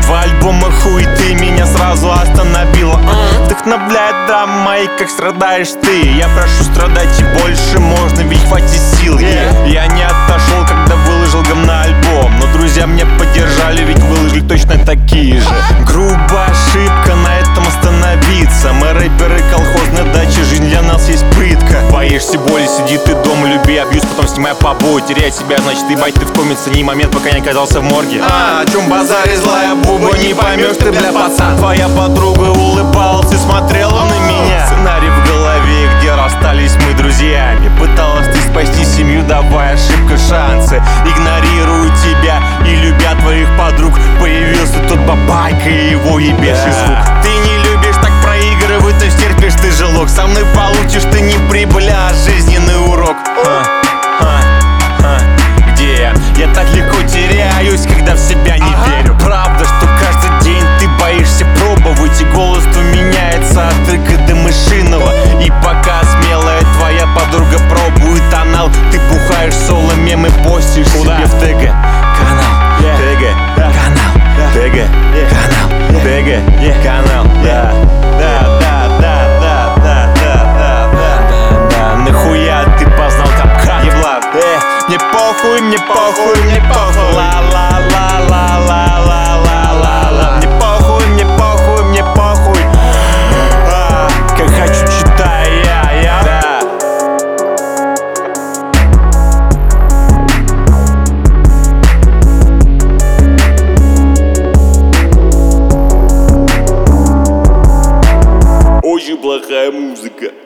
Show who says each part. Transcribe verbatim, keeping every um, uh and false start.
Speaker 1: Два альбома хуй, ты меня сразу остановила. Вдохновляет драма, и как страдаешь ты. Я прошу страдать и больше можно, ведь хватит сил. yeah. Я не отошел, когда выложил говна альбом, но друзья меня поддержали, ведь выложили точно такие же. Грубая ошибка, на этом остановиться. Мы рэперы колхозной дачи, жизнь для нас есть пытка. Боишься боли, сиди ты дома, люби абьюз, потом снимай побои. Теряй себя, значит ебать ты в коме, цени момент, пока не оказался в морге. А, о чем базарит злая буба, не поймешь ты, бля, пацан. Твоя подруга улыбалась и смотрела на меня. Сценарий в голове, где расстались мы друзьями. Пыталась ты спасти семью, давай ошибка шансы. Игнорирую тебя и любя твоих подруг. Появился тот бабайка и его ебеший звук. Ты не любишь так проигрывать, то стерпишь ты жилок. Со мной получишь ты не прибыль, а жизненный урок. Ха, ха, ха. Где я? Я так легко теряюсь, когда в себя не ага. верю. Правда, что каждый день ты боишься пробовать, и голос твой меняется от трека до мышиного. И пока смелая твоя подруга пробует анал, ты бухаешь соло, мемы постишь Куда? себе в ТГ канал, yeah. ТГ канал, yeah. ТГ yeah. канал, ТГ yeah. канал, да, да, да, да, да, да, да, да, да, да. Нахуя ты познал капкан, еблан? Э, мне похуй, мне похуй, мне похуй, ла ла ла ла ла ла ла ла ла. Мне похуй, мне похуй, мне похуй. А, как хочу, читаю я, я. Да. Очень плохая музыка.